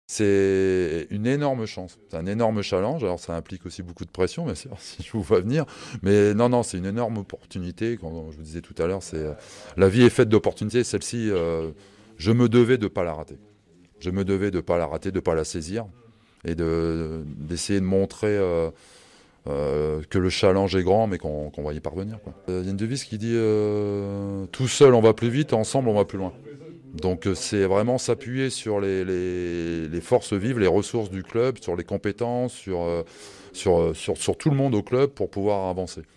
C'est une énorme chance, c'est un énorme challenge. Alors ça implique aussi beaucoup de pression, bien sûr, si je vous vois venir. Mais non, non, c'est une énorme opportunité. Comme je vous disais tout à l'heure, la vie est faite d'opportunités. Celle-ci, je me devais de ne pas la rater. Je me devais de ne pas la rater, de ne pas la saisir et d'essayer de montrer que le challenge est grand, mais qu'on va y parvenir, quoi. Il y a une devise qui dit tout seul on va plus vite, ensemble on va plus loin. Donc c'est vraiment s'appuyer sur les forces vives, les ressources du club, sur les compétences, sur tout le monde au club pour pouvoir avancer.